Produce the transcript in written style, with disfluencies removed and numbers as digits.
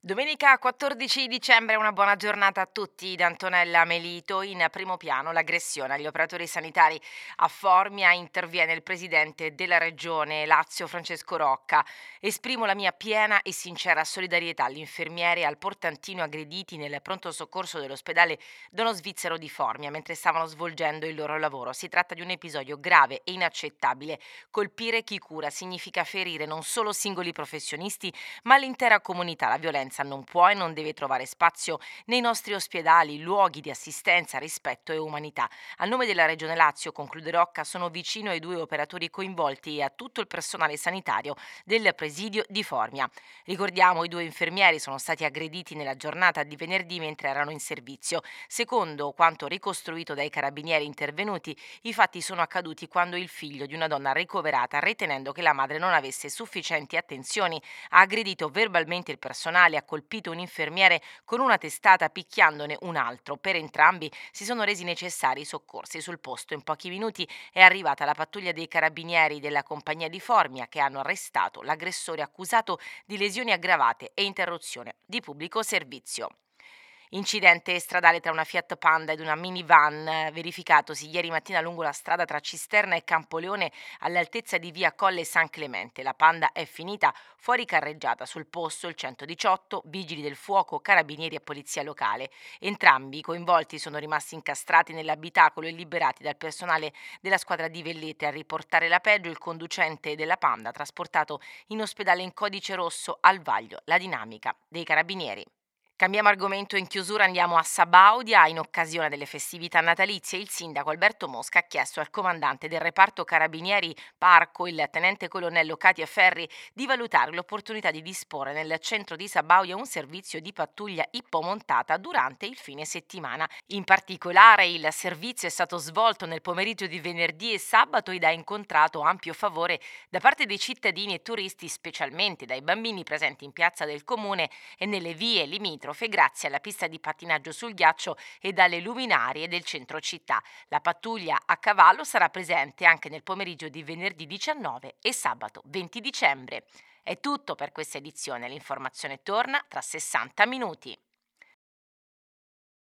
Domenica 14 dicembre, una buona giornata a tutti da Antonella Melito. In primo piano l'aggressione agli operatori sanitari a Formia, interviene il presidente della regione Lazio Francesco Rocca. Esprimo la mia piena e sincera solidarietà alle infermiere e al portantino aggrediti nel pronto soccorso dell'ospedale Dono Svizzero di Formia mentre stavano svolgendo il loro lavoro. Si tratta di un episodio grave e inaccettabile. Colpire chi cura significa ferire non solo singoli professionisti ma l'intera comunità. La violenza non può e non deve trovare spazio nei nostri ospedali, luoghi di assistenza, rispetto e umanità. A nome della Regione Lazio, conclude Rocca, sono vicino ai due operatori coinvolti e a tutto il personale sanitario del presidio di Formia. Ricordiamo, i due infermieri sono stati aggrediti nella giornata di venerdì mentre erano in servizio. Secondo quanto ricostruito dai carabinieri intervenuti, i fatti sono accaduti quando il figlio di una donna ricoverata, ritenendo che la madre non avesse sufficienti attenzioni, ha aggredito verbalmente il personale, ha colpito un infermiere con una testata picchiandone un altro. Per entrambi si sono resi necessari i soccorsi sul posto. In pochi minuti è arrivata la pattuglia dei carabinieri della compagnia di Formia che hanno arrestato l'aggressore accusato di lesioni aggravate e interruzione di pubblico servizio. Incidente stradale tra una Fiat Panda ed una minivan verificatosi ieri mattina lungo la strada tra Cisterna e Campoleone all'altezza di via Colle San Clemente. La Panda è finita fuori carreggiata. Sul posto il 118, vigili del fuoco, carabinieri e polizia locale. Entrambi i coinvolti sono rimasti incastrati nell'abitacolo e liberati dal personale della squadra di Vellete. A riportare la peggio il conducente della Panda, trasportato in ospedale in codice rosso al vaglio la dinamica dei carabinieri. Cambiamo argomento. In chiusura andiamo a Sabaudia. In occasione delle festività natalizie, il sindaco Alberto Mosca ha chiesto al comandante del reparto carabinieri Parco, il tenente colonnello Katia Ferri, di valutare l'opportunità di disporre nel centro di Sabaudia un servizio di pattuglia ippomontata durante il fine settimana. In particolare, il servizio è stato svolto nel pomeriggio di venerdì e sabato ed ha incontrato ampio favore da parte dei cittadini e turisti, specialmente dai bambini presenti in piazza del comune e nelle vie limitrofe, grazie alla pista di pattinaggio sul ghiaccio e dalle luminarie del centro città. La pattuglia a cavallo sarà presente anche nel pomeriggio di venerdì 19 e sabato 20 dicembre. È tutto per questa edizione. L'informazione torna tra 60 minuti.